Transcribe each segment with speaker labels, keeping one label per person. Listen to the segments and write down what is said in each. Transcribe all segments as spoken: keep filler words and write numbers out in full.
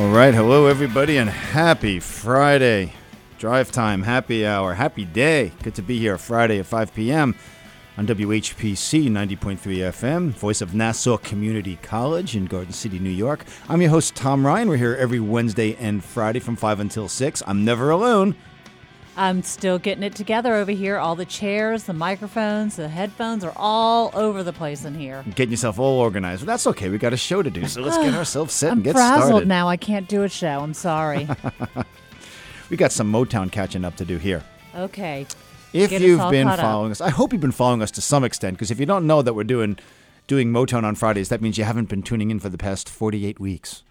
Speaker 1: All right, hello everybody, and happy Friday. Drive time, happy hour, happy day. Good to be here Friday at five p.m. on W H P C ninety point three F M, voice of Nassau Community College in Garden City, New York. I'm your host, Tom Ryan. We're here every Wednesday and Friday from five until six. I'm never alone.
Speaker 2: I'm still getting it together over here. All the chairs, the microphones, the headphones are all over the place in here.
Speaker 1: Getting yourself all organized. But that's okay. We got a show to do, so let's get ourselves set
Speaker 2: I'm
Speaker 1: and get
Speaker 2: frazzled
Speaker 1: started.
Speaker 2: now. I can't do a show. I'm sorry.
Speaker 1: We got some Motown catching up to do here.
Speaker 2: Okay.
Speaker 1: If
Speaker 2: Get us
Speaker 1: you've
Speaker 2: all
Speaker 1: been
Speaker 2: caught up.
Speaker 1: following us, I hope you've been following us to some extent, because if you don't know that we're doing doing Motown on Fridays, that means you haven't been tuning in for the past forty-eight weeks.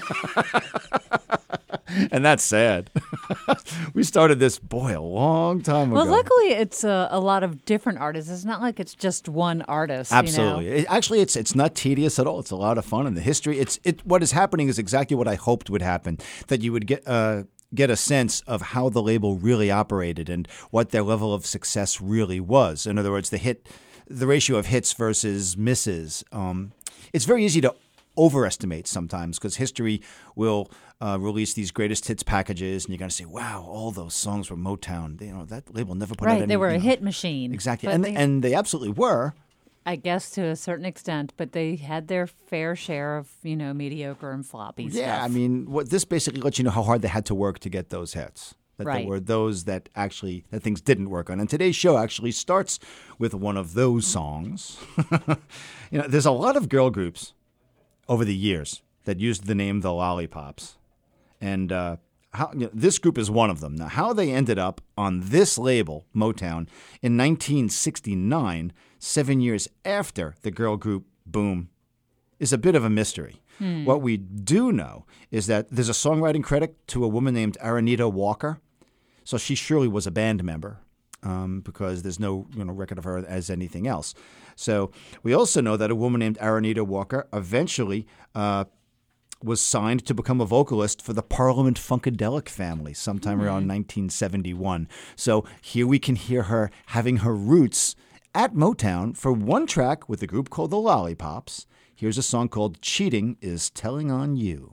Speaker 1: And that's sad. We started this, boy, a long time
Speaker 2: Well,
Speaker 1: ago.
Speaker 2: luckily, it's a, a lot of different artists. It's not like it's just one artist.
Speaker 1: Absolutely.
Speaker 2: You know?
Speaker 1: It, actually, it's it's not tedious at all. It's a lot of fun, and the history. It's it. What is happening is exactly what I hoped would happen. That you would get uh, get a sense of how the label really operated and what their level of success really was. In other words, the hit, the ratio of hits versus misses. Um, it's very easy to overestimate sometimes, because history will uh, release these greatest hits packages, and you're going to say, "Wow, all those songs were Motown." They, you know, that label never put out
Speaker 2: Right.
Speaker 1: any.
Speaker 2: They were
Speaker 1: you
Speaker 2: a
Speaker 1: know,
Speaker 2: hit machine.
Speaker 1: Exactly,
Speaker 2: But
Speaker 1: and
Speaker 2: they-
Speaker 1: and they absolutely were.
Speaker 2: I guess to a certain extent, but they had their fair share of, you know, mediocre and floppy
Speaker 1: Yeah,
Speaker 2: stuff.
Speaker 1: I mean, what this basically lets you know how hard they had to work to get those hits. That
Speaker 2: Right.
Speaker 1: there were those that actually that things didn't work on. And today's show actually starts with one of those songs. You know, there's a lot of girl groups over the years that used the name the Lollipops, and uh, how you know, this group is one of them. Now, how they ended up on this label, Motown, in nineteen sixty-nine, seven years after the girl group boom, is a bit of a mystery.
Speaker 2: Hmm.
Speaker 1: What we do know is that there's a songwriting credit to a woman named Aranita Walker. So she surely was a band member, um, because there's no you know, record of her as anything else. So we also know that a woman named Aranita Walker eventually uh, was signed to become a vocalist for the Parliament Funkadelic family sometime
Speaker 2: Mm-hmm.
Speaker 1: around nineteen seventy-one. So here we can hear her having her roots at Motown for one track with a group called the Lollipops. Here's a song called Cheating Is Telling on You.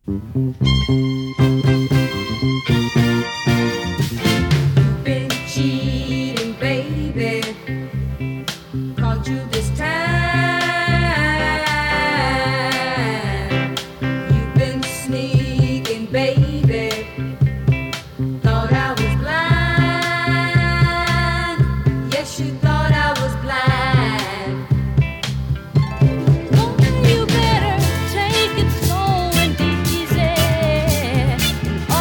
Speaker 3: Been cheating, baby. Caught you this time. You've been sneaking, baby. Thought I was blind. Yes, you thought I was blind.
Speaker 4: You better take it slow and easy.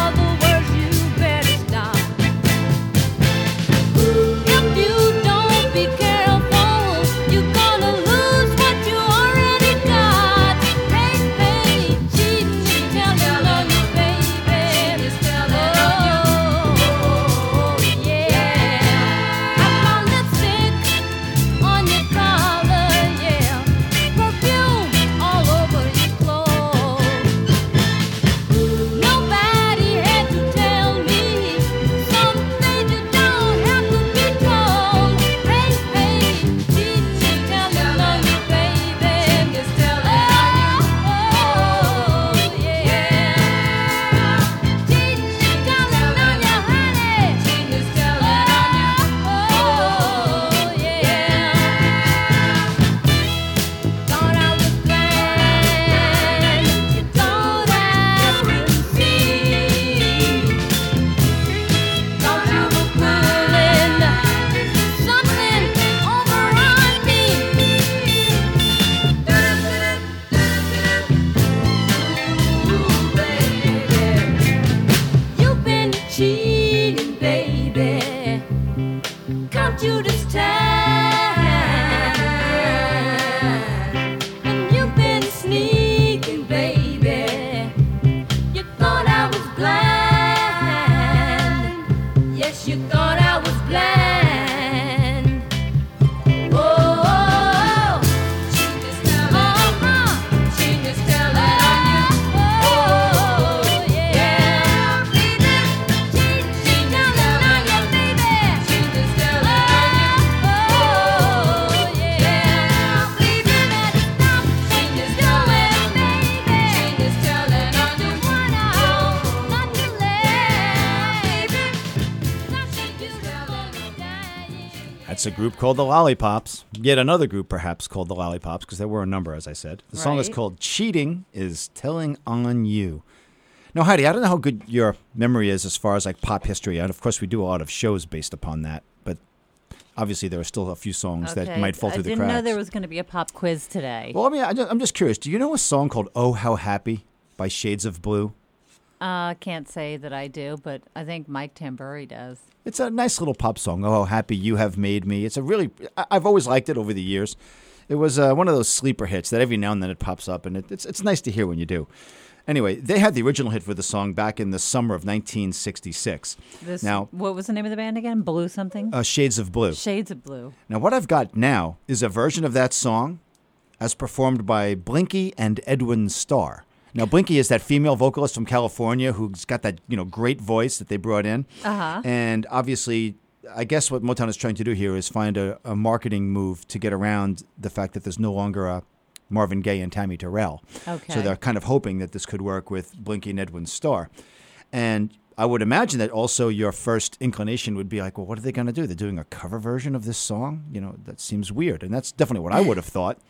Speaker 1: That's a group called the Lollipops. Yet another group, perhaps, called the Lollipops, because there were a number, as I said. The song is
Speaker 2: Right.
Speaker 1: called Cheating is Telling on You. Now, Heidi, I don't know how good your memory is as far as like pop history. And of course, we do a lot of shows based upon that. But obviously, there are still a few songs that
Speaker 2: Okay,
Speaker 1: might fall
Speaker 2: I
Speaker 1: through the
Speaker 2: didn't
Speaker 1: cracks.
Speaker 2: know there was going to be a pop quiz today.
Speaker 1: Well, I mean, I just, I'm just curious. Do you know a song called Oh, How Happy by Shades of Blue?
Speaker 2: Uh, can't say that I do, but I think Mike Tamburi does.
Speaker 1: It's a nice little pop song. Oh, how happy you have made me. It's a really, I- I've always liked it over the years. It was uh, one of those sleeper hits that every now and then it pops up, and it, it's it's nice to hear when you do. Anyway, they had the original hit for the song back in the summer of nineteen sixty-six.
Speaker 2: This,
Speaker 1: Now,
Speaker 2: what was the name of the band again? Blue something?
Speaker 1: uh, Shades of Blue.
Speaker 2: Shades of Blue.
Speaker 1: Now, what I've got now is a version of that song as performed by Blinky and Edwin Starr. Now, Blinky is that female vocalist from California who's got that, you know, great voice that they brought in.
Speaker 2: Uh-huh.
Speaker 1: And obviously, I guess what Motown is trying to do here is find a, a marketing move to get around the fact that there's no longer a Marvin Gaye and Tammy Terrell.
Speaker 2: Okay.
Speaker 1: So they're kind of hoping that this could work with Blinky and Edwin Starr. And I would imagine that also your first inclination would be like, well, what are they going to do? They're doing a cover version of this song? You know, that seems weird. And that's definitely what I would have thought.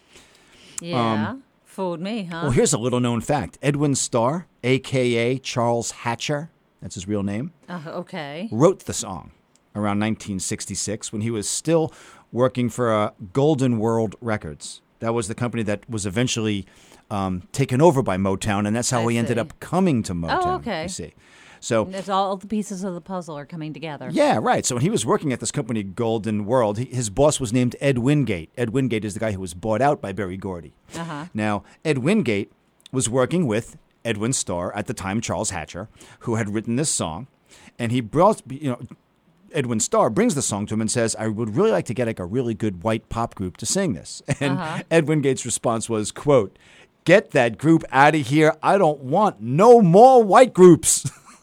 Speaker 2: Yeah. Fooled me, huh?
Speaker 1: Well, here's a little known fact. Edwin Starr, a k a. Charles Hatcher, that's his real name,
Speaker 2: uh, okay.
Speaker 1: wrote the song around nineteen sixty-six when he was still working for uh, Golden World Records. That was the company that was eventually um, taken over by Motown, and that's how
Speaker 2: I
Speaker 1: he ended
Speaker 2: see.
Speaker 1: up coming to Motown.
Speaker 2: Oh, okay.
Speaker 1: You see. So,
Speaker 2: It's all the pieces of the puzzle are coming together.
Speaker 1: yeah, right. So when he was working at this company, Golden World, he, his boss was named Ed Wingate. Ed Wingate is the guy who was bought out by Berry Gordy.
Speaker 2: Uh-huh.
Speaker 1: Now, Ed Wingate was working with Edwin Starr, at the time Charles Hatcher, who had written this song, and he brought, you know, Edwin Starr brings the song to him and says, I would really like to get like a really good white pop group to sing this. And
Speaker 2: Uh-huh.
Speaker 1: Ed Wingate's response was, quote, get that group out of here. I don't want no more white groups.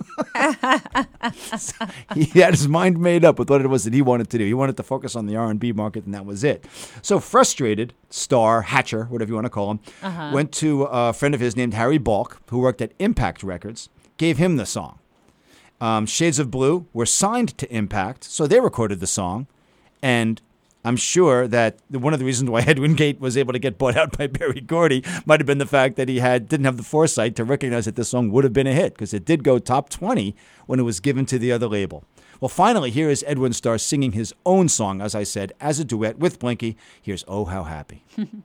Speaker 1: He had his mind made up with what it was that he wanted to do. He wanted to focus on the R and B market, and that was it. So frustrated, Starr, Hatcher, whatever you want to call him,
Speaker 2: Uh-huh.
Speaker 1: went to a friend of his named Harry Balk, who worked at Impact Records, gave him the song. Um, Shades of Blue were signed to Impact, so they recorded the song, and I'm sure that one of the reasons why Ed Wingate was able to get bought out by Berry Gordy might have been the fact that he had didn't have the foresight to recognize that this song would have been a hit, because it did go top twenty when it was given to the other label. Well, finally, here is Edwin Starr singing his own song, as I said, as a duet with Blinky. Here's Oh, How Happy.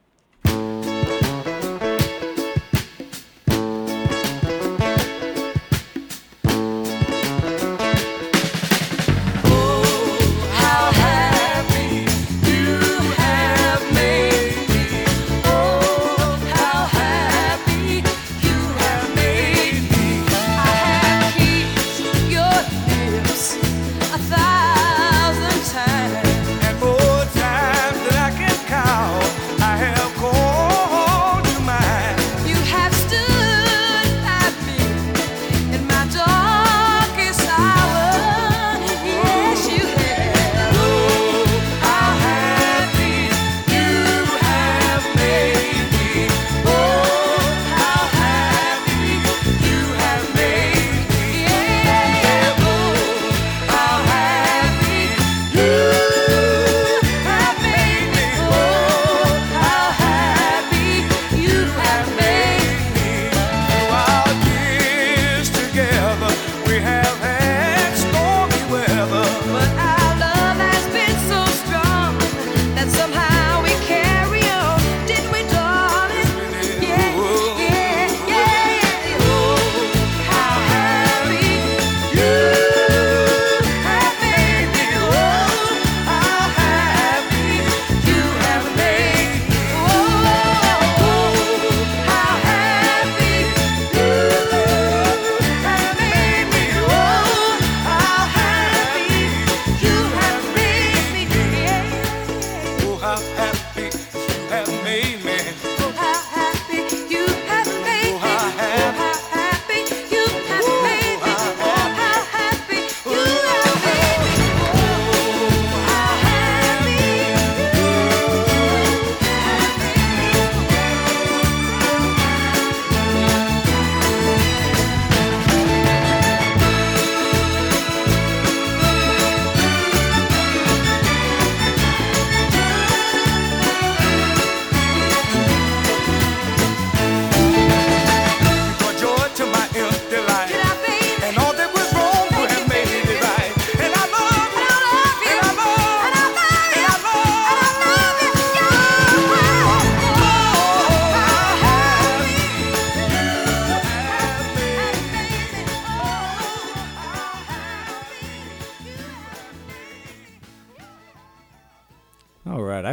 Speaker 3: How happy you have made me. Oh, how happy you have made me. I have kissed your lips a thousand times.
Speaker 4: And more times than I can count, I have called you mine.
Speaker 3: You have stood by me in my darkest hour. Yes, you have.
Speaker 4: Oh, how happy you have made me. Oh, how happy you have made me.
Speaker 3: Yeah.
Speaker 4: Oh, how happy you
Speaker 3: have made me. Oh, how happy you have made me.
Speaker 4: Through our years together, we have had stormy weather.
Speaker 3: But our love has been so strong that somehow we carry on, didn't we, darling? Yeah, yeah, yeah. Oh, how happy you have made me. Oh, how happy you have made me. Oh, how happy you have made me. Oh, how happy you have made me. Yeah.
Speaker 4: Oh, how happy you have made me.
Speaker 3: Oh, how happy you have made me.
Speaker 4: Oh, how happy.
Speaker 3: Oh, how happy you have made me. Oh, how happy you have made me. Oh, how happy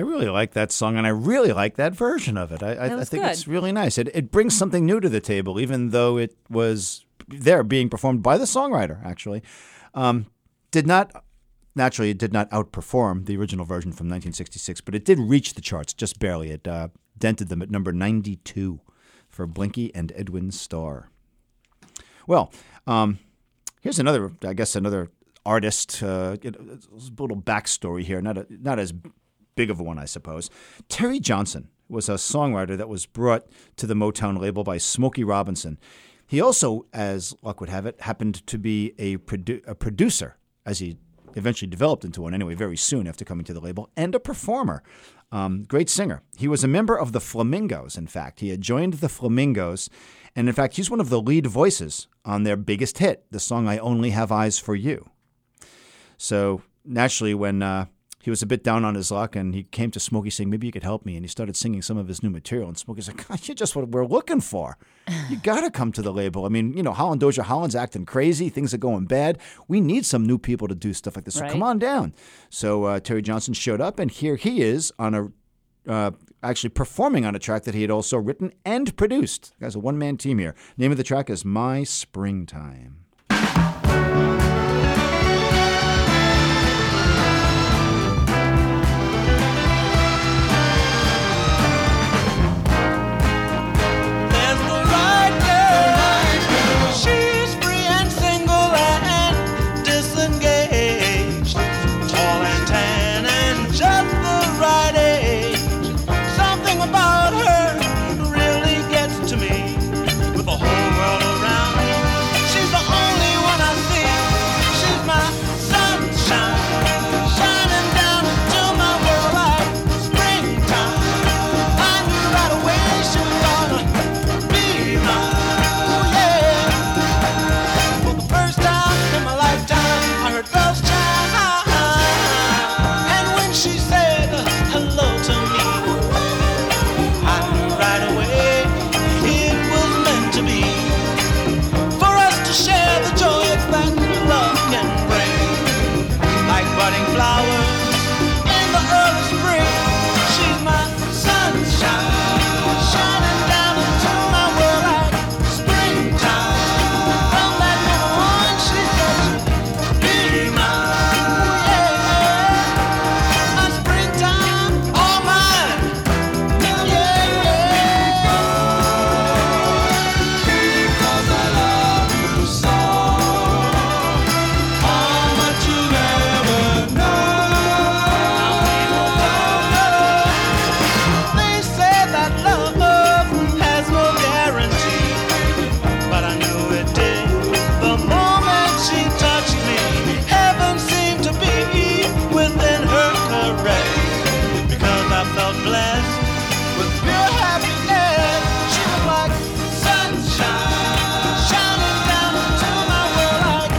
Speaker 1: really like that song, and I really like that version of it. I, I,
Speaker 2: That
Speaker 1: I
Speaker 2: was
Speaker 1: think
Speaker 2: good.
Speaker 1: it's really nice. It, it brings something new to the table, even though it was there being performed by the songwriter, actually. Um, did not, naturally, it did not outperform the original version from nineteen sixty-six, but it did reach the charts just barely. It uh, dented them at number ninety-two for Blinky and Edwin Starr. Well, um, here's another, I guess, another artist. Uh, a little backstory here, not a, not as big of a one, I suppose. Terry Johnson was a songwriter that was brought to the Motown label by Smokey Robinson. He also, as luck would have it, happened to be a, produ- a producer, as he eventually developed into one anyway, very soon after coming to the label, and a performer. Um, great singer. He was a member of the Flamingos, in fact. He had joined the Flamingos, and in fact, he's one of the lead voices on their biggest hit, the song I Only Have Eyes for You. So naturally, when uh, he was a bit down on his luck, and he came to Smokey saying, maybe you could help me, and he started singing some of his new material, and Smokey's like, God, you're just what we're looking for. You got to come to the label. I mean, you know, Holland Dozier Holland's acting crazy. Things are going bad. We need some new people to do stuff like this. So
Speaker 2: Right.
Speaker 1: come on down. So uh, Terry Johnson showed up, and here he is on a uh, actually performing on a track that he had also written and produced. The guy's a one-man team here. Name of the track is My Springtime.
Speaker 4: There's the right girl. She's free and single and disengaged. Tall and tan and just the right age. Something about her really gets to me. With the whole world around me, she's the only one I see. She's my sunshine, shining down into my world like springtime. I knew right away she was gonna be mine. Oh yeah. For the first time in my lifetime, I heard bells chime. And when she said hello to me, I knew right away it was meant to be. For us to share the joys that love can bring. Like budding flowers in the early spring. She's my sunshine, shining down into my world like springtime. From that moment on, she said she'd be mine. Yeah, my springtime, all mine. Yeah, yeah. Because I love you so. All that you ever know. They say that love has no guarantee, but I knew it did. The moment she touched me, heaven seemed to be within her caress. Because I felt blessed with pure happiness. She was like sunshine, shining down into my world like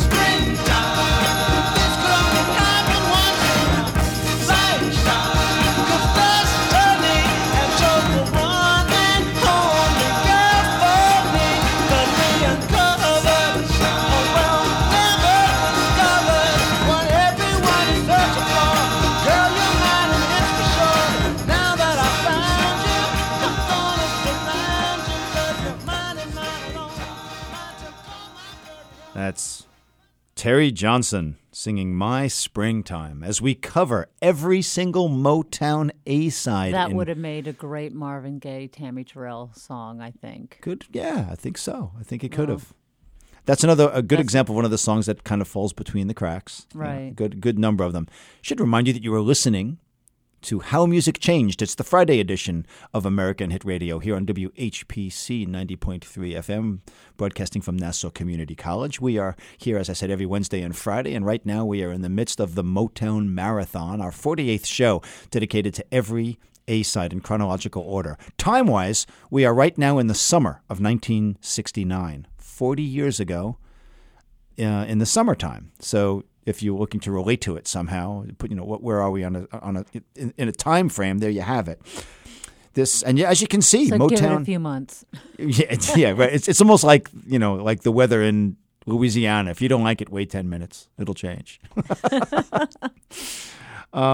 Speaker 4: springtime. This could only happen once in a lifetime. 'Cause destiny had chose the one and only girl for me. 'Cause we uncovered a world never discovered, what everyone is searching for. Girl, you're mine and it's for sure. Now that I found you, I'm gonna surround you. 'Cause you're mine and mine alone. Mine to call my girl.
Speaker 1: That's Terry Johnson singing My Springtime as we cover every single Motown A-side.
Speaker 2: That
Speaker 1: in-
Speaker 2: would have made a great Marvin Gaye, Tammy Terrell song, I think.
Speaker 1: Good, yeah, I think so. I think it could have. That's another a good
Speaker 2: That's-
Speaker 1: example of one of the songs that kind of falls between the cracks. Yeah,
Speaker 2: Right.
Speaker 1: good, good number of them. Should remind you that you are listening to How Music Changed. It's the Friday edition of American Hit Radio here on W H P C ninety point three F M, broadcasting from Nassau Community College. We are here, as I said, every Wednesday and Friday, and right now we are in the midst of the Motown Marathon, our forty-eighth show dedicated to every A-side in chronological order. Time-wise, we are right now in the summer of nineteen sixty-nine, forty years ago uh, in the summertime. So if you're looking to relate to it somehow, put you know what where are we on a on a in, in a time frame? There you have it. This and yeah, as you can see,
Speaker 2: So give it a
Speaker 1: Motown.
Speaker 2: few months.
Speaker 1: Yeah, it's, yeah, right. It's it's almost like you know like the weather in Louisiana. If you don't like it, wait ten minutes. It'll change. um,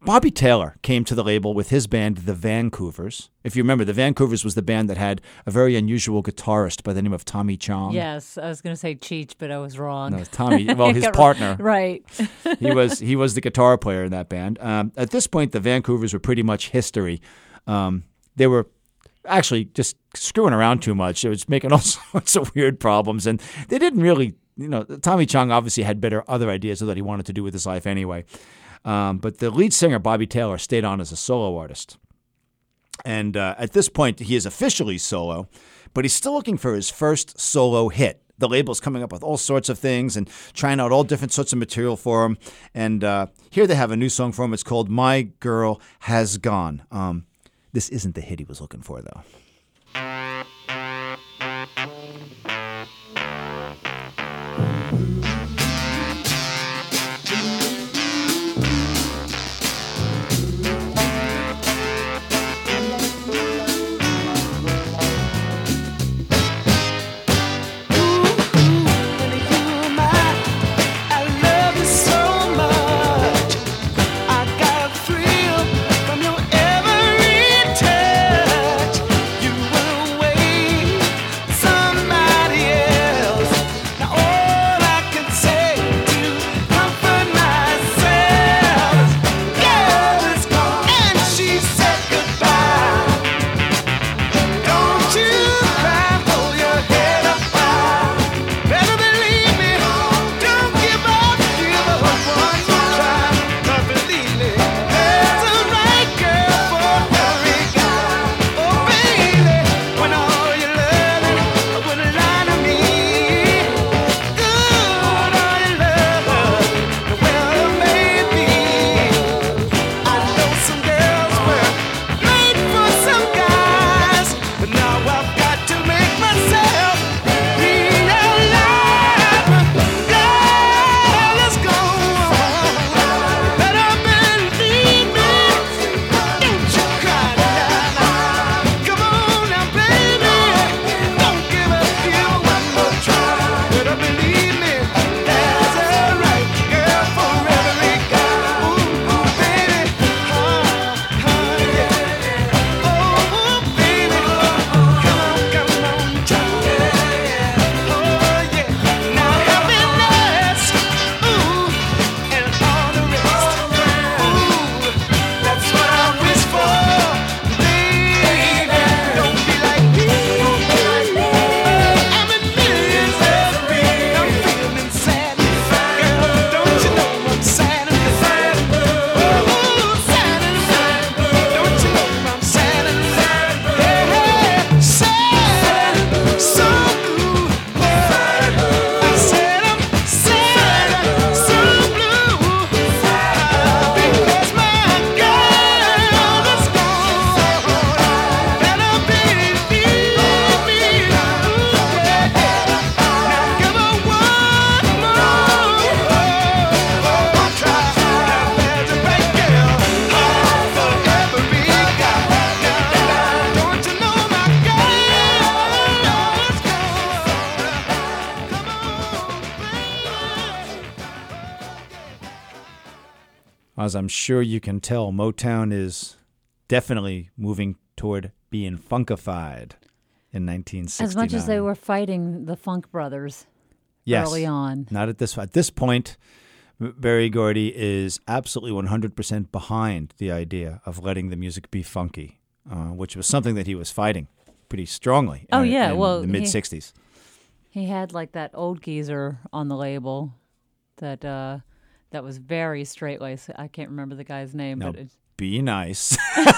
Speaker 1: Bobby Taylor came to the label with his band, the Vancouvers. If you remember, the Vancouvers was the band that had a very unusual guitarist by the name of Tommy Chong.
Speaker 2: Yes, I was going to say Cheech, but I was wrong.
Speaker 1: No, Tommy. Well, his
Speaker 2: Got-
Speaker 1: partner.
Speaker 2: Right.
Speaker 1: he was he was the guitar player in that band. Um, at this point, the Vancouvers were pretty much history. Um, they were actually just screwing around too much. It was making all sorts of weird problems, and they didn't really. You know, Tommy Chong obviously had better other ideas of what he wanted to do with his life anyway. Um, but the lead singer, Bobby Taylor, stayed on as a solo artist. And uh, at this point, he is officially solo, but he's still looking for his first solo hit. The label's coming up with all sorts of things and trying out all different sorts of material for him. And uh, here they have a new song for him. It's called My Girl Has Gone. Um, this isn't the hit he was looking for, though. As I'm sure you can tell, Motown is definitely moving toward being funkified in nineteen sixty-nine.
Speaker 2: As much as they were fighting the Funk Brothers
Speaker 1: yes,
Speaker 2: early on.
Speaker 1: Not at this at this point. Berry Gordy is absolutely one hundred percent behind the idea of letting the music be funky, uh, which was something that he was fighting pretty strongly.
Speaker 2: Oh,
Speaker 1: in,
Speaker 2: yeah.
Speaker 1: in
Speaker 2: Well,
Speaker 1: the
Speaker 2: he-
Speaker 1: mid sixties.
Speaker 2: He had like that old geezer on the label that uh, that was very straight-laced. I can't remember the guy's name,
Speaker 1: Now,
Speaker 2: but it's,
Speaker 1: be nice.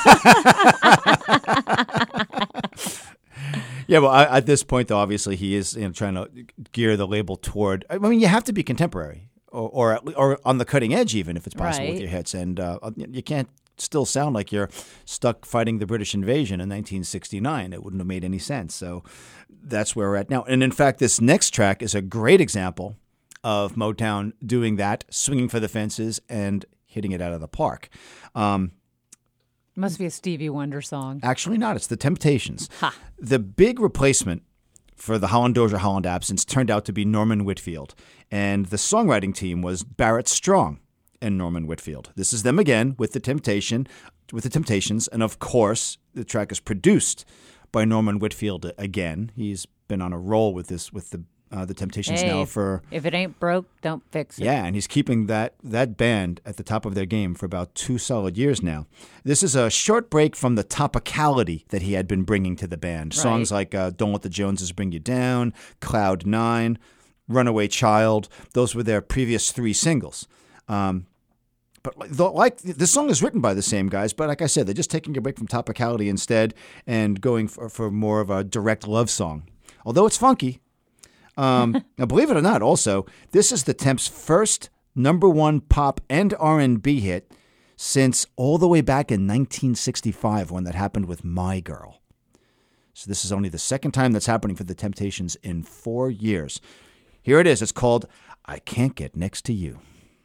Speaker 1: Yeah, well, I, at this point, though, obviously he is, you know, trying to gear the label toward. I mean, you have to be contemporary, or or, at le- or on the cutting edge, even if it's possible with
Speaker 2: Right.
Speaker 1: your hits, and uh, you can't still sound like you're stuck fighting the British invasion in nineteen sixty-nine. It wouldn't have made any sense. So that's where we're at now. And in fact, this next track is a great example of Motown doing that, swinging for the fences and hitting it out of the park. Um,
Speaker 2: must be a Stevie Wonder song.
Speaker 1: Actually not. It's the Temptations.
Speaker 2: Ha.
Speaker 1: The big replacement for the Holland Dozier Holland absence turned out to be Norman Whitfield. And the songwriting team was Barrett Strong. and Norman Whitfield. This is them again with the Temptation, with the Temptations, and of course, the track is produced by Norman Whitfield again. He's been on a roll with this with the uh, the Temptations
Speaker 2: Hey,
Speaker 1: now for
Speaker 2: if it ain't broke, don't fix it.
Speaker 1: yeah, and he's keeping that that band at the top of their game for about two solid years now. This is a short break from the topicality that he had been bringing to the band.
Speaker 2: Right.
Speaker 1: Songs like uh, "Don't Let the Joneses Bring You Down," "Cloud Nine," "Runaway Child." Those were their previous three singles. Um, but like, the, like this song is written by the same guys, but like I said, they're just taking a break from topicality instead and going for, for more of a direct love song. Although it's funky. Um, now, believe it or not, also, this is the Temps' first number one pop and R and B hit since all the way back in nineteen sixty-five when that happened with My Girl. So this is only the second time that's happening for the Temptations in four years. Here it is. It's called I Can't Get Next to You.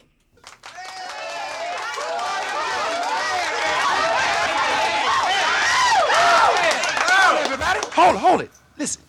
Speaker 5: Everybody, hold it, hold it. Listen.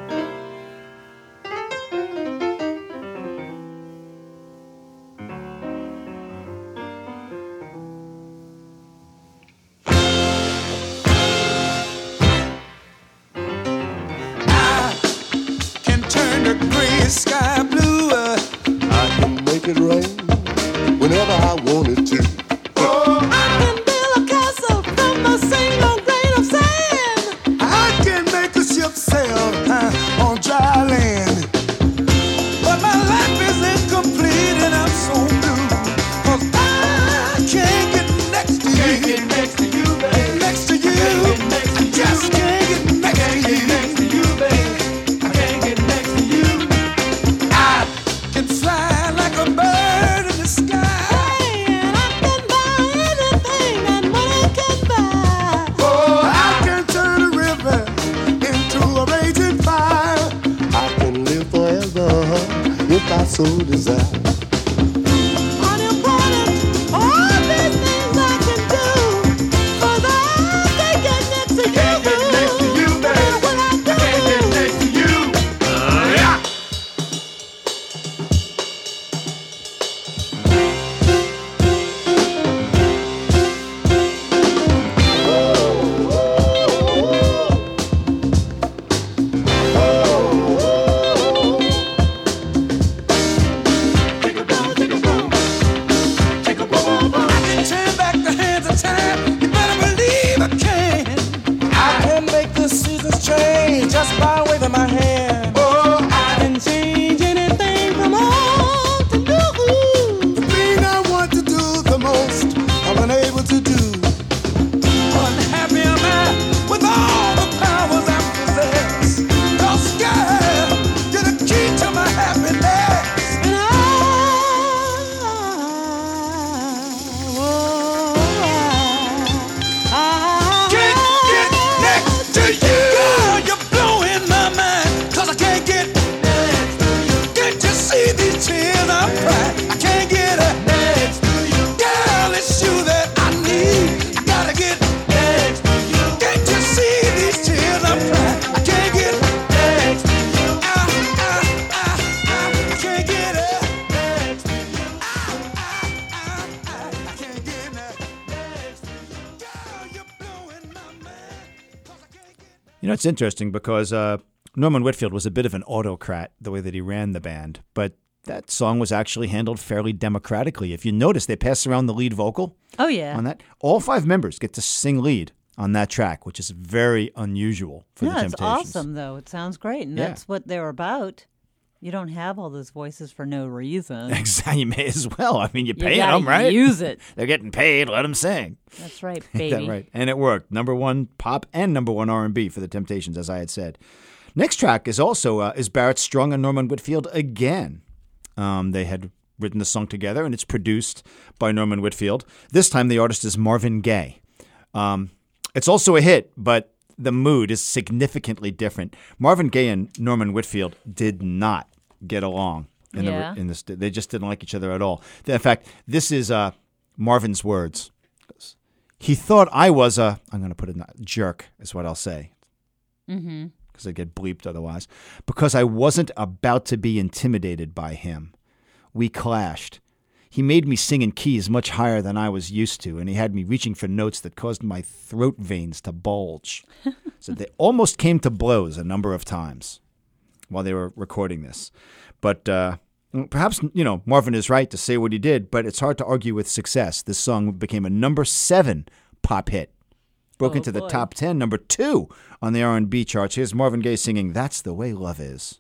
Speaker 4: Sky blue, uh,
Speaker 6: I can make it rain whenever I want it to.
Speaker 4: oh, I can build a castle from a single grain of sand. I can make a ship sail uh, on dry land. But my life is incomplete and I'm so blue, 'cause I can't get next to you. Can't get next to you, babe. Next to you. I just can't get next to you. Next to you, babe. I can't get next to you. I can fly like a bird in the sky. Hey, and I can buy anything that money can buy. Oh, I can turn a river into a raging fire.
Speaker 6: I can live forever if I so desire.
Speaker 4: Unimportant, all these things I can do, 'cause I can't get next to you. Can't get next to you, baby. What I do. I can't get next to you. Uh, yeah. I can turn back the hands of time. You better believe I can. I can make the seasons change just by waving my hand. Oh, I can change anything from home to do. The thing I want to do the most, I'm unable to do. Unhappy am I with all the powers I possess. 'Cause God, you're the key to my happiness. And I, oh, I, I can't get next to you. Girl, you're blowing my mind. 'Cause I can't get next to you. Can't you see these tears I'm crying? I can't get next to you. Girl, it's you that I need. I gotta get next to you. Can't you see these tears I'm crying? I can't get next to you. I, I, I, I can't get next to you. I, I, I, I can't get next to you. Girl, you're blowing my mind. 'Cause I can't get.
Speaker 1: You know, it's interesting because uh, Norman Whitfield was a bit of an autocrat the way that he ran the band, but that song was actually handled fairly democratically. If you notice, they pass around the lead vocal
Speaker 2: Oh, yeah.
Speaker 1: on that. All five members get to sing lead on that track, which is very unusual for
Speaker 2: No,
Speaker 1: the
Speaker 2: it's
Speaker 1: Temptations.
Speaker 2: awesome, though. It sounds great, and
Speaker 1: Yeah.
Speaker 2: that's what they're about. You don't have all those voices for no reason.
Speaker 1: Exactly. You may as well. I mean, you're
Speaker 2: You
Speaker 1: paying
Speaker 2: gotta
Speaker 1: them, right?
Speaker 2: use it.
Speaker 1: They're getting paid. Let them sing.
Speaker 2: That's right,
Speaker 1: Ain't
Speaker 2: baby.
Speaker 1: that right? And it worked. Number one pop and number one R and B for the Temptations, as I had said. Next track is also uh, is Barrett Strong and Norman Whitfield again. Um, they had written the song together, and it's produced by Norman Whitfield. This time, the artist is Marvin Gaye. Um, it's also a hit, but the mood is significantly different. Marvin Gaye and Norman Whitfield did not get along in
Speaker 2: Yeah.
Speaker 1: the in this. They just didn't like each other at all. In fact, this is uh, Marvin's words. He thought I was a. I'm going to put it in a jerk. Is what I'll say.
Speaker 2: Mm-hmm.
Speaker 1: Because I get bleeped otherwise. Because I wasn't about to be intimidated by him. We clashed. He made me sing in keys much higher than I was used to, and he had me reaching for notes that caused my throat veins to bulge. So they almost came to blows a number of times while they were recording this. But uh, perhaps, you know, Marvin is right to say what he did, but it's hard to argue with success. This song became a number seven pop hit. Broke
Speaker 2: Oh,
Speaker 1: into the
Speaker 2: boy.
Speaker 1: top ten, number two on the R and B charts. Here's Marvin Gaye singing That's the Way Love Is.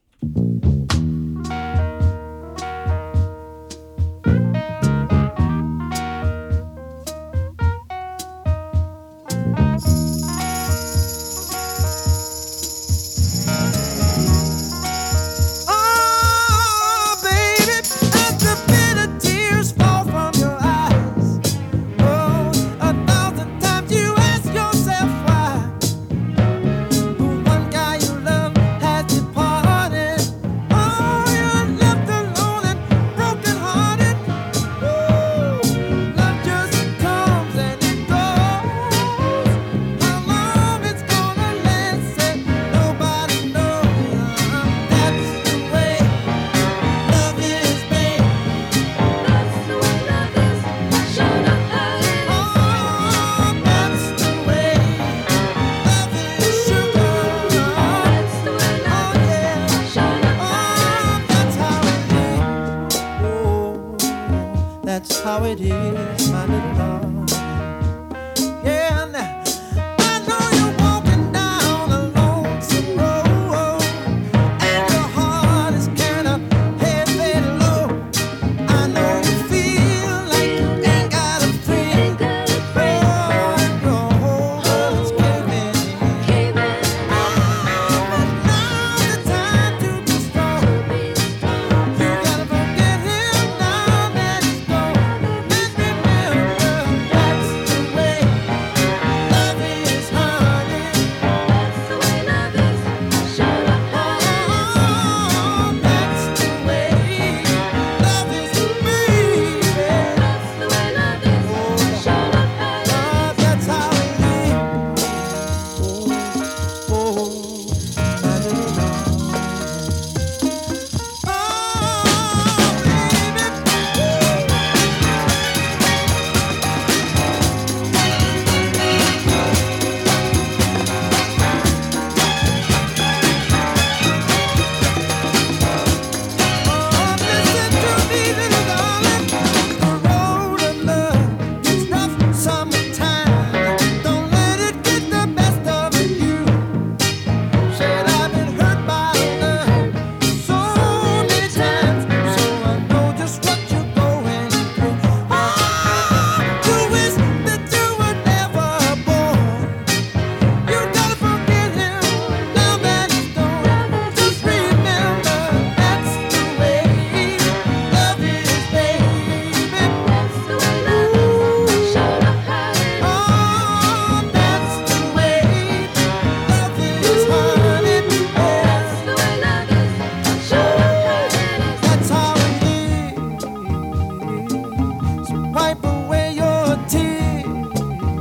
Speaker 4: Oh, baby, as the bitter tears fall from your eyes. Oh, a thousand times you ask yourself why. The one guy you love has departed. Oh, you're left alone and brokenhearted. Ooh, love just comes and it goes. How long it's gonna last, said nobody knows. That's the way love is, babe.
Speaker 3: That's the way love is. Show the how it is.
Speaker 4: Oh, that's the way love is, sugar.
Speaker 3: That's the way
Speaker 4: Oh,
Speaker 3: love is.
Speaker 4: yeah.
Speaker 3: Show the how
Speaker 4: Oh, that's how it is. Oh, that's how it is, my little love. Yeah, now I know you're walking down a lonesome road, and your heart is kind of heavy low. I know you feel like you ain't got a friend.
Speaker 3: got a friend.
Speaker 4: Oh, and your whole world's giving.
Speaker 3: cave in.
Speaker 4: But now's the time to be strong. You gotta forget him now that he's gone. And remember, that's the way love is, honey.
Speaker 3: That's the way love is. Show the how it is.
Speaker 4: Oh, that's the way love is, baby.
Speaker 3: That's the way love is. Show the how it is.
Speaker 4: Oh, that's how it is. Oh, oh, my little love. Oh, baby. Oh, listen to me, little darling. The road of love is rough sometimes. Don't let it get the best of you. Said I've been hurt by love so many times, so I know just what you're going through. Oh, you wish that you were never born. You gotta forget him now that he's gone. Just remember that's the way love is, baby.
Speaker 3: That's the way love is. Show the how it is.
Speaker 4: Oh, that's the way love is, honey.
Speaker 3: That's the way love is. Show the how it is.
Speaker 4: That's how it is. So wipe away your tears.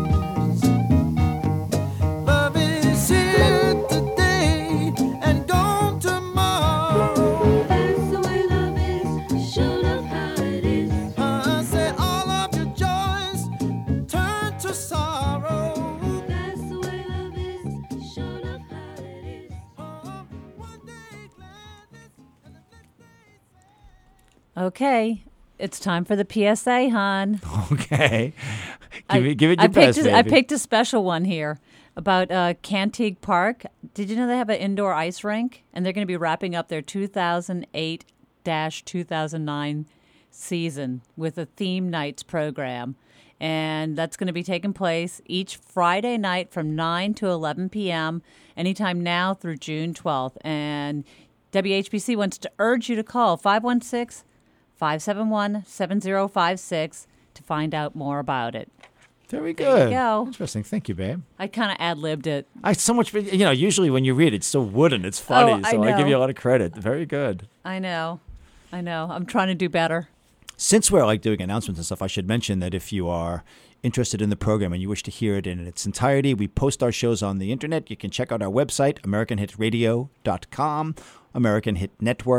Speaker 4: Love is here today and gone tomorrow.
Speaker 3: That's the way love is. Show the how it is.
Speaker 4: I said all of your joys turn to sorrow.
Speaker 3: That's the way love is. Show the how it is.
Speaker 4: Oh, one day gladness and the next day.
Speaker 2: Okay, it's time for the P S A, hon.
Speaker 1: Okay.
Speaker 2: I-
Speaker 1: Give, it, give it
Speaker 2: I
Speaker 1: your best,
Speaker 2: picked a, I
Speaker 1: baby.
Speaker 2: picked a special one here about uh, Cantigue Park. Did you know they have an indoor ice rink? And they're going to be wrapping up their two thousand eight to two thousand nine season with a theme nights program. And that's going to be taking place each Friday night from nine to eleven p.m., anytime now through June twelfth. And W H B C wants to urge you to call five one six, five seven one, seven zero five six to find out more about it.
Speaker 1: Very
Speaker 2: There you
Speaker 1: good.
Speaker 2: go.
Speaker 1: Interesting. Thank you, babe.
Speaker 2: I kind of ad-libbed it.
Speaker 1: I so much, you know, usually when you read it, it's so wooden. It's funny.
Speaker 2: Oh, I
Speaker 1: so I give
Speaker 2: know.
Speaker 1: you a lot of credit. Very good.
Speaker 2: I know. I know. I'm trying to do better.
Speaker 1: Since we're like doing announcements and stuff, I should mention that if you are interested in the program and you wish to hear it in its entirety, we post our shows on the internet. You can check out our website, american hit radio dot com, american hit network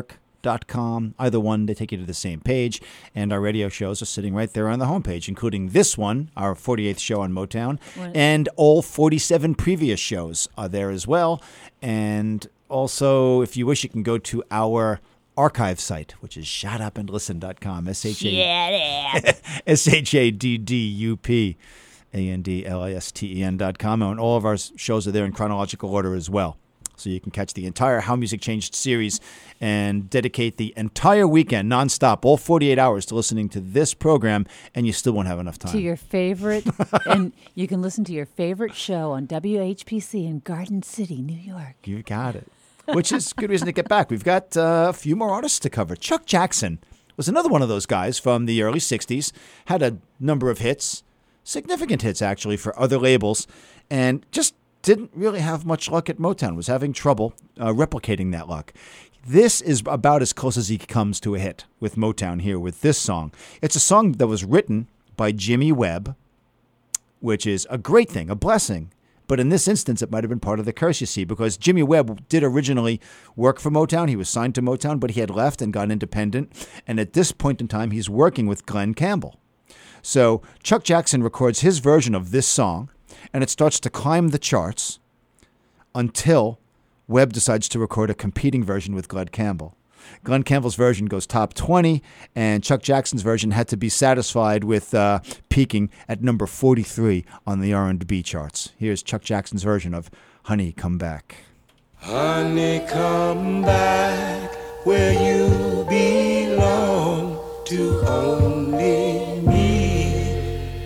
Speaker 1: dot com. Either one, they take you to the same page. And our radio shows are sitting right there on the homepage, including this one, our forty-eighth show on Motown.
Speaker 2: What?
Speaker 1: And all forty-seven previous shows are there as well. And also, if you wish, you can go to our archive site, which is shut up and listen dot com. S H A S H A D D U P A N D L I S T E N dot com. And all of our shows are there in chronological order as well. So you can catch the entire How Music Changed series and dedicate the entire weekend, nonstop, all forty-eight hours to listening to this program, and you still won't have enough time.
Speaker 2: To your favorite, and you can listen to your favorite show on W H P C in Garden City, New York.
Speaker 1: You got it. Which is a good reason to get back. We've got uh, a few more artists to cover. Chuck Jackson was another one of those guys from the early sixties, had a number of hits, significant hits actually for other labels, and just didn't really have much luck at Motown, was having trouble uh, replicating that luck. This is about as close as he comes to a hit with Motown here with this song. It's a song that was written by Jimmy Webb, which is a great thing, a blessing. But in this instance, it might have been part of the curse, you see, because Jimmy Webb did originally work for Motown. He was signed to Motown, but he had left and gone independent. And at this point in time, he's working with Glenn Campbell. So Chuck Jackson records his version of this song, and it starts to climb the charts until Webb decides to record a competing version with Glenn Campbell. Glenn Campbell's version goes top twenty, and Chuck Jackson's version had to be satisfied with uh, peaking at number forty-three on the R and B charts. Here's Chuck Jackson's version of Honey, Come Back.
Speaker 4: Honey, come back where you belong to only me.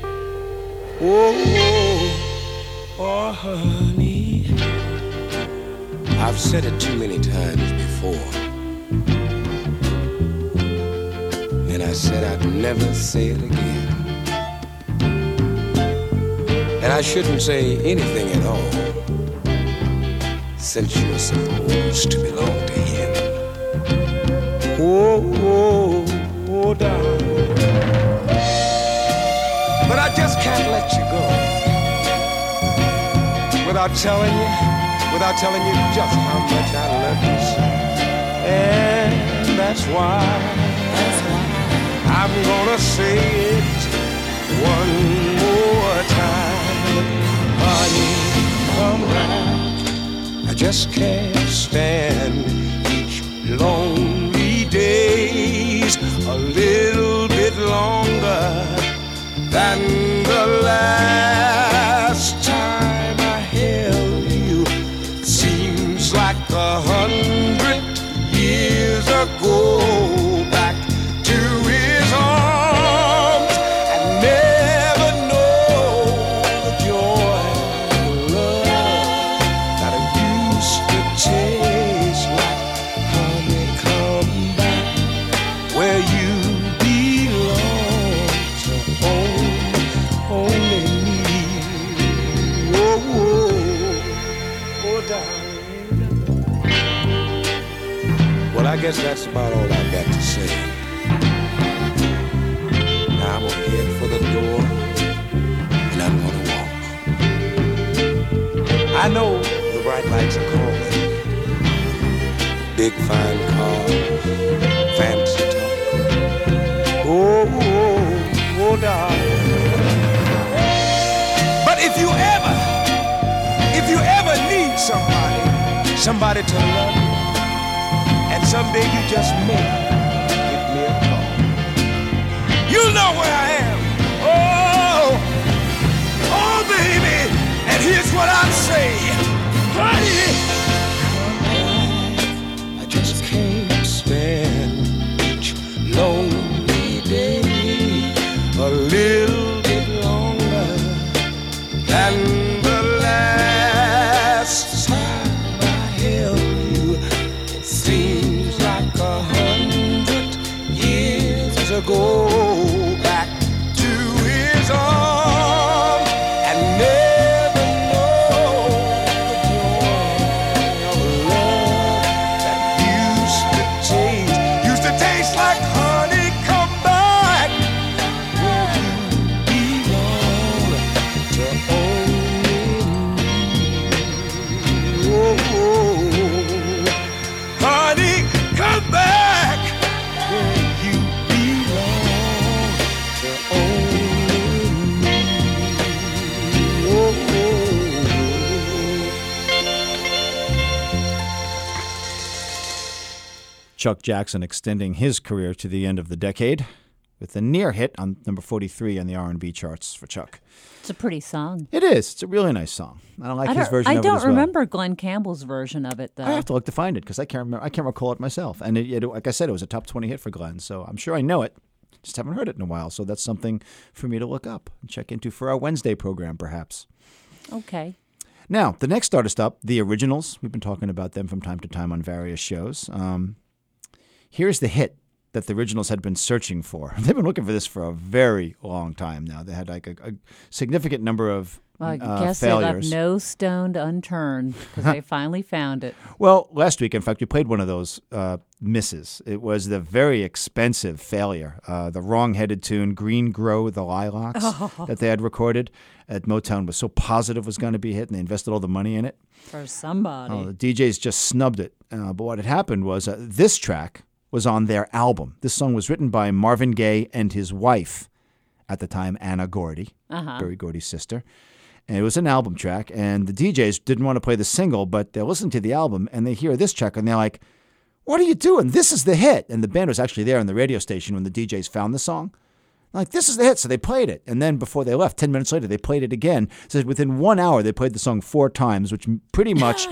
Speaker 4: Oh, oh, honey. I've said it too many times before. And I said I'd never say it again. And I shouldn't say anything at all, since you're supposed to belong to him. Oh, oh, oh, darling. But I just can't let you go without telling you, without telling you just how much I love you, son. And that's why, that's why I'm gonna say it one more time. Honey, come back. I just can't stand each lonely days a little bit longer than the last time I held you. Seems like a hundred years ago. Back to his arms, I never know the joy of love that it used to taste like. Honey, come back where you belong to only, only me. Oh, oh, oh, darling. Well, I guess that's about all I've got to say. Now I'm gonna head for the door, and I'm gonna walk. I know the bright lights are calling. Big fine cars, fancy talk. Oh, oh, oh, darling. But if you ever, if you ever need somebody, somebody to love you, and someday you just may give me a call. You know where I am. Oh, oh, baby. And here's what I'd say. Honey, I just can't stand each lonely day a little bit longer than the last time I held you. It seems like a hundred years ago. Back
Speaker 1: Chuck Jackson extending his career to the end of the decade with a near hit on number forty-three on the R and B charts for Chuck.
Speaker 2: It's a pretty song.
Speaker 1: It is. It's a really nice song. I don't like
Speaker 2: I
Speaker 1: his
Speaker 2: don't,
Speaker 1: version
Speaker 2: I
Speaker 1: of it
Speaker 2: don't
Speaker 1: as well.
Speaker 2: remember Glenn Campbell's version of it, though.
Speaker 1: I have to look to find it because I can't remember. I can't recall it myself. And it, it, like I said, it was a top twenty hit for Glenn, so I'm sure I know it. Just haven't heard it in a while, so that's something for me to look up and check into for our Wednesday program, perhaps.
Speaker 2: Okay.
Speaker 1: Now, the next artist up, The Originals. We've been talking about them from time to time on various shows. Um, here's the hit that The Originals had been searching for. They've been looking for this for a very long time now. They had like a, a significant number of
Speaker 2: Well, I
Speaker 1: uh,
Speaker 2: guess
Speaker 1: failures.
Speaker 2: they left no stone unturned because they finally found it.
Speaker 1: Well, last week, in fact, we played one of those uh, misses. It was the very expensive failure, uh, the wrong-headed tune, Green Grow the Lilacs,
Speaker 2: Oh.
Speaker 1: that they had recorded at Motown was so positive was going to be a hit, and they invested all the money in it.
Speaker 2: For somebody.
Speaker 1: Oh, the D Js just snubbed it. Uh, but what had happened was uh, this track was on their album. This song was written by Marvin Gaye and his wife at the time, Anna Gordy,
Speaker 2: Uh-huh.
Speaker 1: Berry Gordy's sister. And it was an album track, and the D Js didn't want to play the single, but they listened to the album, and they hear this track, and they're like, what are you doing? This is the hit. And the band was actually there on the radio station when the D Js found the song. Like, this is the hit, so they played it. And then before they left, ten minutes later, they played it again. So within one hour, they played the song four times, which pretty much...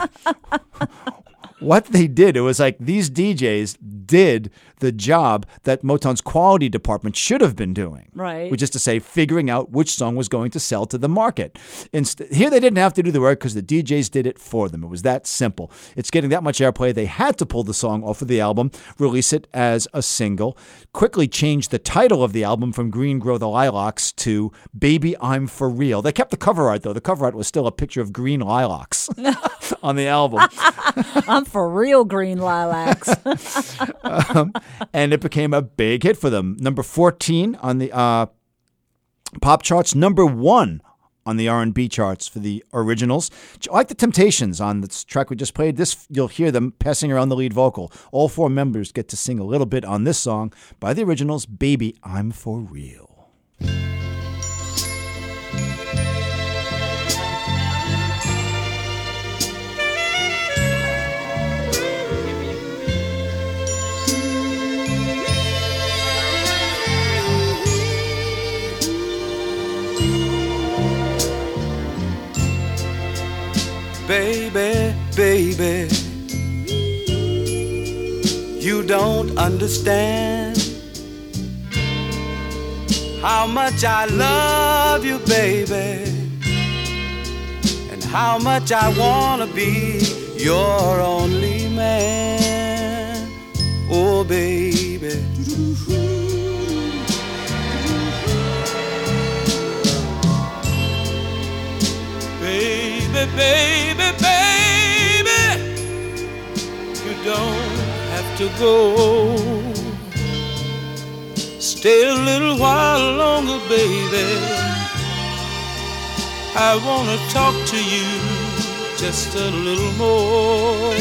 Speaker 1: What they did, it was like these D Js did the job that Motown's quality department should have been doing.
Speaker 2: Right.
Speaker 1: Which is to say, figuring out which song was going to sell to the market. Inst- here they didn't have to do the work because the D Js did it for them. It was that simple. It's getting that much airplay. They had to pull the song off of the album, release it as a single, quickly change the title of the album from Green Grow the Lilacs to Baby I'm For Real. They kept the cover art, though. The cover art was still a picture of green lilacs on the album.
Speaker 2: I'm for real green lilacs.
Speaker 1: um, and it became a big hit for them. Number fourteen on the uh, pop charts, number one on the R and B charts for the Originals. Like the Temptations on this track we just played, this you'll hear them passing around the lead vocal. All four members get to sing a little bit on this song by the Originals, Baby, I'm For Real.
Speaker 4: Baby, baby, you don't understand how much I love you, baby, and how much I wanna be your only man. Oh, baby. Baby, baby, baby, you don't have to go. Stay a little while longer, baby. I wanna talk to you just a little more.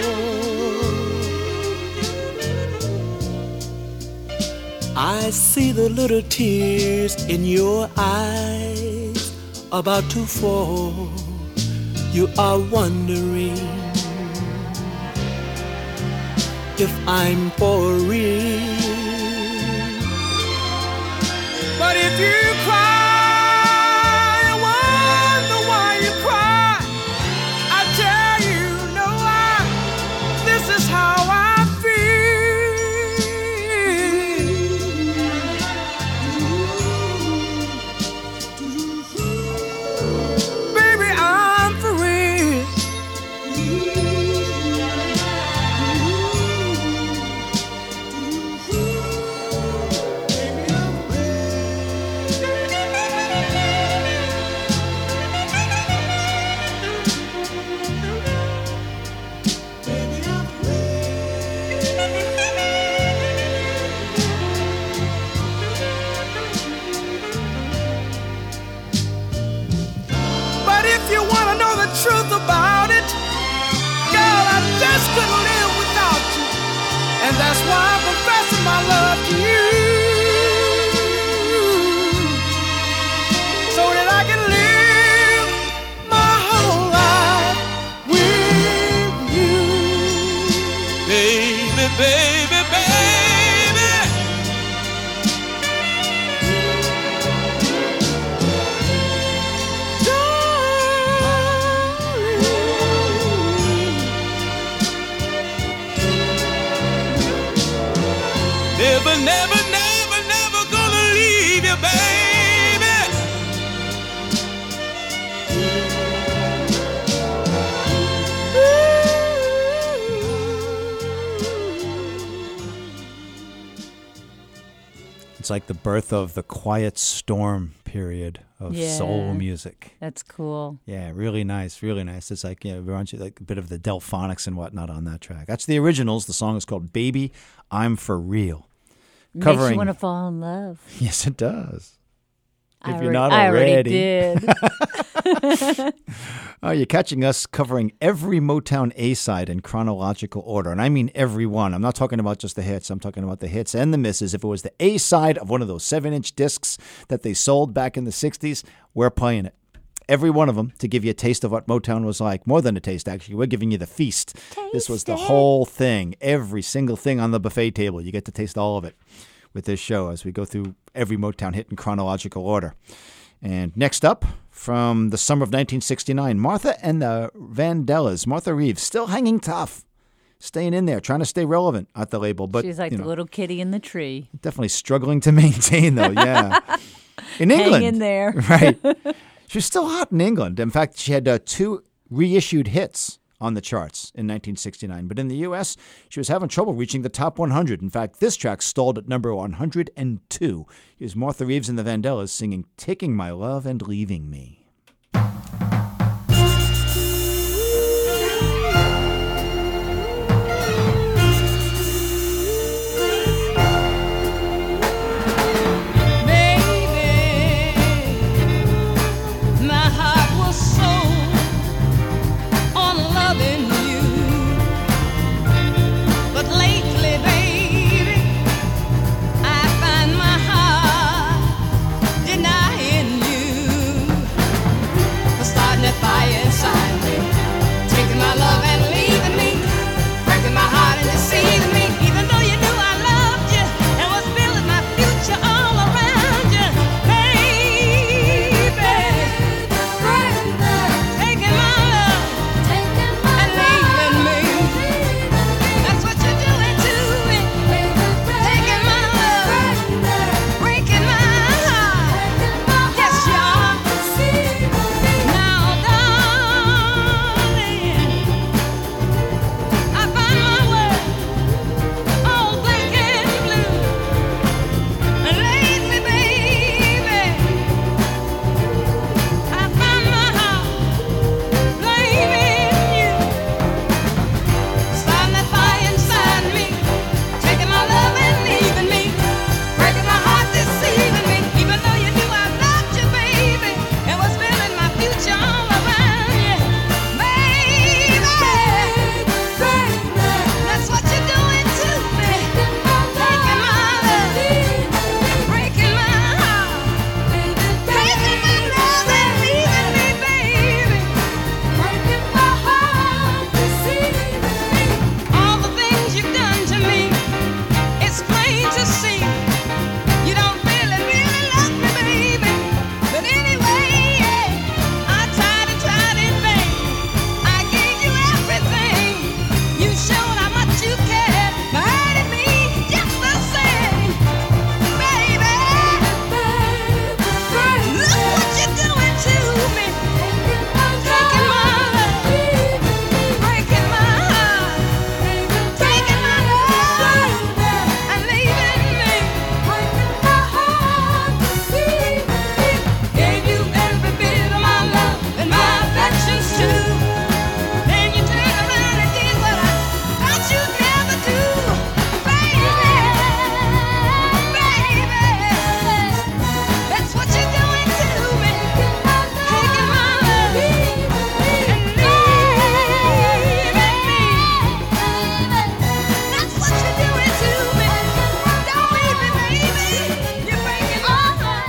Speaker 4: I see the little tears in your eyes about to fall. You are wondering if I'm for real. But if you cry, I wonder why you cry. I tell you, no lie, this is how I feel. Baby, I'm for real. Truth about it, girl, I just couldn't live without you, and that's why I'm confessing my love to you, so that I can live my whole life with you, baby, baby. never, never, never gonna leave you, baby.
Speaker 1: It's like the birth of the quiet storm period of
Speaker 2: Yeah.
Speaker 1: soul music.
Speaker 2: That's cool.
Speaker 1: Yeah, really nice, really nice. It's like, you know, reminds you like a bit of the Delphonics and whatnot on that track. That's the originals. The song is called Baby, I'm For Real.
Speaker 2: Makes
Speaker 1: Covering-
Speaker 2: you want to fall in love.
Speaker 1: Yes, it does.
Speaker 2: I
Speaker 1: If you're
Speaker 2: alre-
Speaker 1: not
Speaker 2: I
Speaker 1: already.
Speaker 2: already did.
Speaker 1: Oh, you're catching us covering every Motown A-side in chronological order. And I mean every one. I'm not talking about just the hits. I'm talking about the hits and the misses. If it was the A-side of one of those seven-inch discs that they sold back in the sixties, we're playing it. Every one of them to give you a taste of what Motown was like. More than a taste, actually. We're giving you the feast. This was the
Speaker 2: Taste it.
Speaker 1: whole thing. Every single thing on the buffet table. You get to taste all of it with this show as we go through every Motown hit in chronological order. And next up, from the summer of nineteen sixty-nine, Martha and the Vandellas. Martha Reeves, still hanging tough, staying in there, trying to stay relevant at the label. But
Speaker 2: She's like
Speaker 1: you
Speaker 2: the
Speaker 1: know,
Speaker 2: little kitty in the tree.
Speaker 1: definitely struggling to maintain, though, yeah. In England.
Speaker 2: Hang in there.
Speaker 1: Right. She was still hot in England. In fact, she had uh, two reissued hits on the charts in nineteen sixty-nine. But in the U S, she was having trouble reaching the top one hundred. In fact, this track stalled at number one hundred two. Here's Martha Reeves and the Vandellas singing Taking My Love and Leaving Me.
Speaker 3: My heart was sold on loving you, but lately, baby, I find my heart denying you, for starting that fire inside me, taking my love and leaving me, breaking my heart and deceiving me, even though you knew I loved you and was building my future all around you, baby. Taking my love and leaving me. That's what you're doing to me. Taking my love, breaking my heart. Yes, you are. Now, darling, I find my world all black and blue. And lately, baby, I find my heart blaming you. Starting that fire inside me, taking my love and leaving me, breaking my heart, deceiving me. Even though you knew I loved you, baby, and was building my future all around you, baby. That's what you're doing to me. Taking my love, breaking my heart, taking my love and leaving me, baby. Breaking my heart, deceiving me. All the things you've done to me, it's plain to see. You don't really, really love me, baby. But anyway, I tried and tried in vain. I gave you everything. You showed how much you cared, but hurting me just the same, baby. Look what you're doing to me. Taking my love, breaking my heart, taking my love and leaving me, breaking my heart, deceiving me. Gave you every bit of my love and my affections too. Then you turned around and did what I thought you'd never do, baby, baby. That's what you're doing to me. Taking my love and leaving me. That's what you're doing to me. Don't leave me, baby. You're breaking my heart.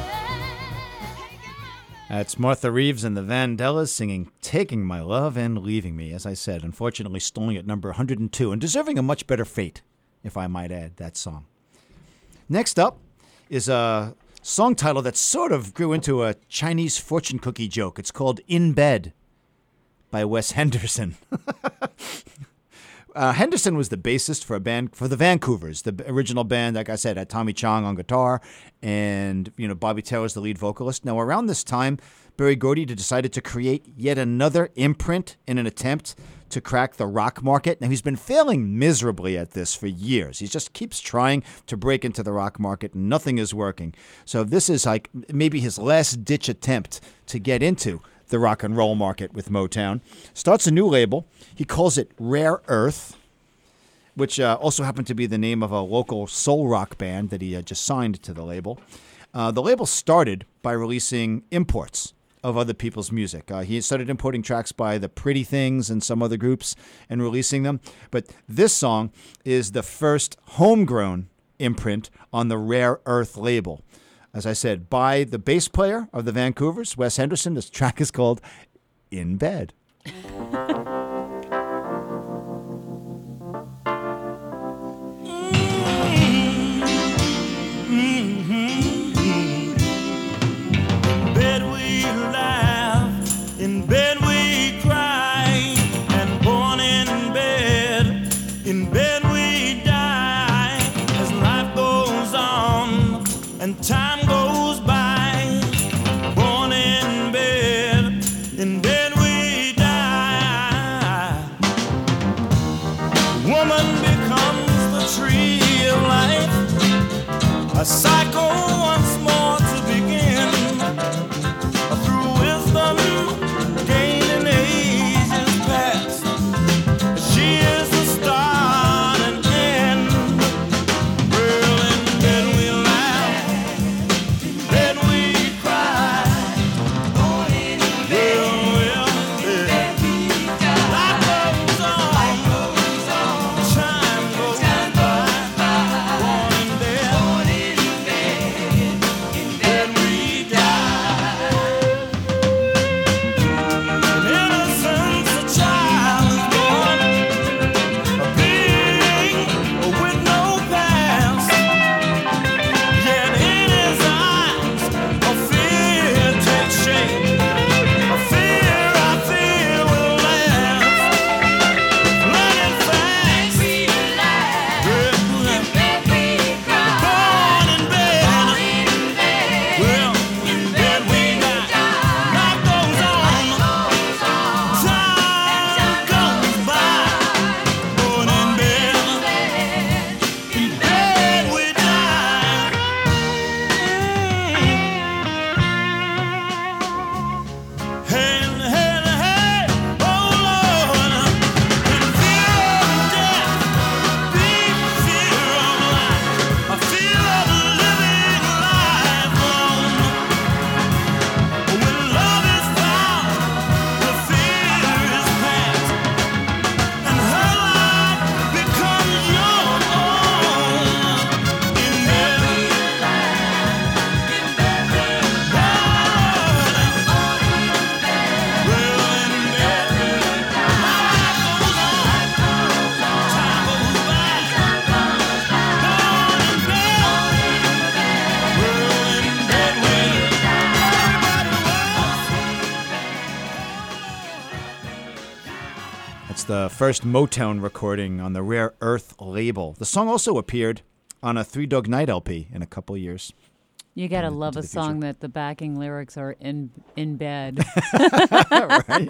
Speaker 1: That's Martha Reeves and the Vandellas singing Taking My Love and Leaving Me. As I said, unfortunately stalling at number one hundred two and deserving a much better fate, if I might add, that song. Next up is a song title that sort of grew into a Chinese fortune cookie joke. It's called In Bed by Wes Henderson. Uh, Henderson was the bassist for a band for the Vancouvers, the original band. Like I said, had Tommy Chong on guitar, and you know Bobby Taylor's the lead vocalist. Now, around this time, Berry Gordy decided to create yet another imprint in an attempt to crack the rock market. Now, he's been failing miserably at this for years. He just keeps trying to break into the rock market, and nothing is working. So this is like maybe his last-ditch attempt to get into the rock and roll market with Motown. Starts a new label. He calls it Rare Earth, which uh, also happened to be the name of a local soul rock band that he had just signed to the label. Uh, the label started by releasing imports of other people's music. Uh, he started importing tracks by the Pretty Things and some other groups and releasing them. But this song is the first homegrown imprint on the Rare Earth label. As I said, by the bass player of the Vancouvers, Wes Henderson. This track is called In Bed.
Speaker 4: Time goes by, born in bed, in bed we die. Woman becomes the tree of life, a cycle once more to begin. Through wisdom gained in ages past, she is the start and end. Well, in bed we
Speaker 1: the first Motown recording on the Rare Earth label. The song also appeared on a Three Dog Night L P in a couple years.
Speaker 2: You gotta
Speaker 1: into
Speaker 2: love
Speaker 1: the
Speaker 2: a song
Speaker 1: future.
Speaker 2: that the backing lyrics are in in bed.
Speaker 1: Right?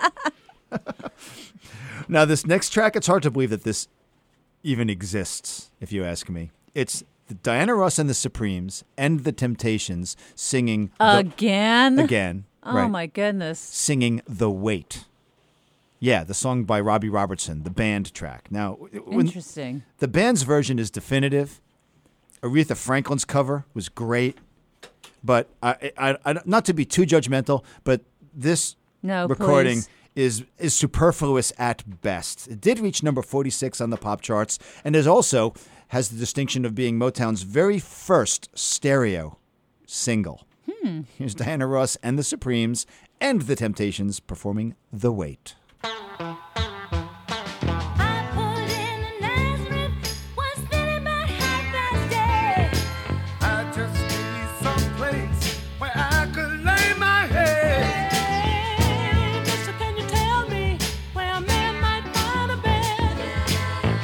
Speaker 1: Now, this next track, it's hard to believe that this even exists, if you ask me. It's Diana Ross and the Supremes and the Temptations singing the-
Speaker 2: Again?
Speaker 1: again.
Speaker 2: Oh,
Speaker 1: right,
Speaker 2: my goodness.
Speaker 1: singing The Weight. Yeah, the song by Robbie Robertson, the band track. Now, when
Speaker 2: Interesting.
Speaker 1: the band's version is definitive. Aretha Franklin's cover was great, but I, I, I, not to be too judgmental, but this
Speaker 2: No,
Speaker 1: recording
Speaker 2: please.
Speaker 1: is is superfluous at best. It did reach number forty-six on the pop charts, and it also has the distinction of being Motown's very first stereo single.
Speaker 2: Hmm.
Speaker 1: Here's Diana Ross and the Supremes and the Temptations performing The Weight.
Speaker 7: I pulled in a Nazareth, was thinking about half past eight.
Speaker 6: I just need some place where I could lay my head.
Speaker 7: Hey, mister, can you tell me where a man might find a bed?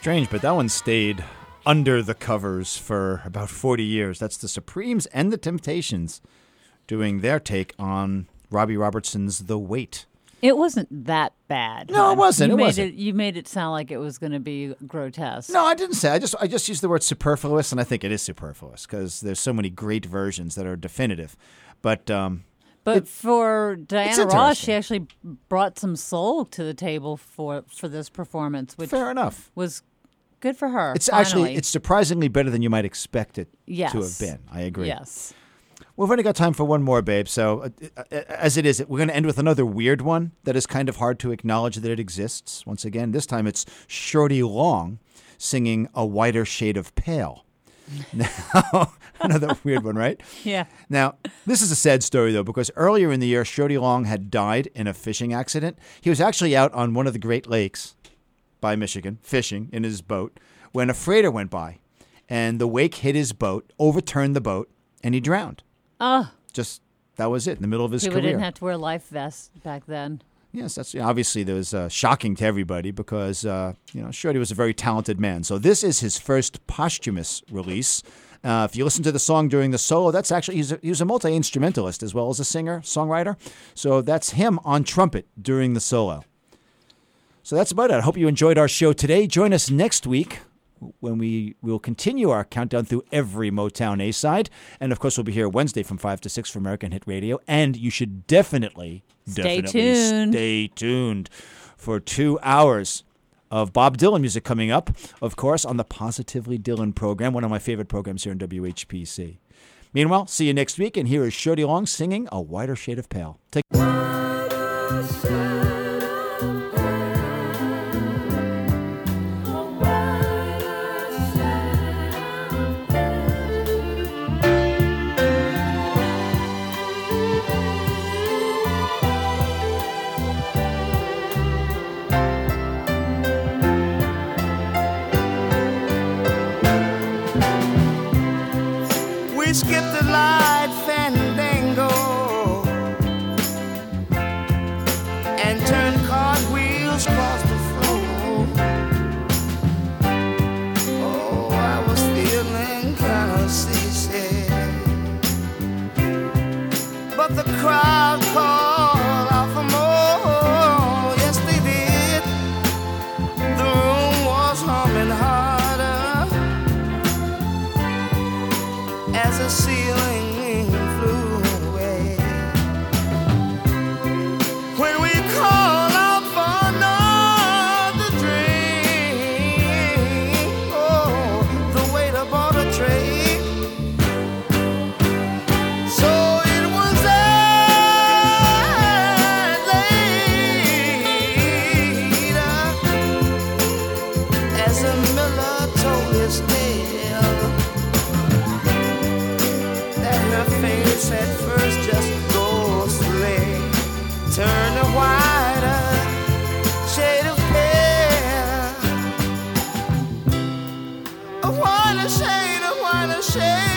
Speaker 1: Strange, but that one stayed under the covers for about forty years. That's the Supremes and the Temptations doing their take on Robbie Robertson's The Wait.
Speaker 2: It wasn't that bad.
Speaker 1: No,
Speaker 2: huh?
Speaker 1: it wasn't.
Speaker 2: You
Speaker 1: It
Speaker 2: made
Speaker 1: wasn't.
Speaker 2: It, you made it sound like it was going to be grotesque.
Speaker 1: No, I didn't say. I just I just used the word superfluous, and I think it is superfluous because there's so many great versions that are definitive. But um,
Speaker 2: But
Speaker 1: It-
Speaker 2: for
Speaker 1: it's
Speaker 2: Diana Ross, she
Speaker 1: interesting.
Speaker 2: actually brought some soul to the table for for this performance, which
Speaker 1: fair enough.
Speaker 2: was good for her.
Speaker 1: It's
Speaker 2: finally.
Speaker 1: actually it's surprisingly better than you might expect it
Speaker 2: yes.
Speaker 1: to have been. I agree.
Speaker 2: Yes.
Speaker 1: We've only got time for one more, babe. So, uh, uh, as it is, we're going to end with another weird one that is kind of hard to acknowledge that it exists. Once again, this time it's Shorty Long singing A Whiter Shade of Pale. Now, another weird one, right?
Speaker 2: Yeah.
Speaker 1: Now, this is a sad story, though, because earlier in the year, Shorty Long had died in a fishing accident. He was actually out on one of the Great Lakes by Michigan, fishing in his boat, when a freighter went by. And the wake hit his boat, overturned the boat, and he drowned.
Speaker 2: Oh,
Speaker 1: Just that was it in the middle of his
Speaker 2: people
Speaker 1: career.
Speaker 2: didn't have to wear life vests back then.
Speaker 1: Yes, that's obviously that was uh, shocking to everybody because uh, you know Shorty was a very talented man. So this is his first posthumous release. Uh, if you listen to the song during the solo, that's actually he's a, he was a multi instrumentalist as well as a singer songwriter. So that's him on trumpet during the solo. So that's about it. I hope you enjoyed our show today. Join us next week when we will continue our countdown through every Motown A-side. And, of course, we'll be here Wednesday from five to six for American Hit Radio. And you should definitely,
Speaker 2: Stay
Speaker 1: definitely
Speaker 2: tuned.
Speaker 1: stay tuned for two hours of Bob Dylan music coming up, of course, on the Positively Dylan program, one of my favorite programs here in W H P C. Meanwhile, see you next week, and here is Shorty Long singing A Whiter Shade of Pale. Take
Speaker 6: We skipped the light fandango and turned cartwheels across the floor. Oh, I was feeling kind of seasick, but the crowd called out for more. Yes, they did. The room was humming harder as the ceiling flew away. When we called out for another drink, oh, the waiter bought a tray. So it was that later, as the miller told his tale, that her face at first just ghostly turned a whiter shade of pale, a whiter shade, a whiter shade.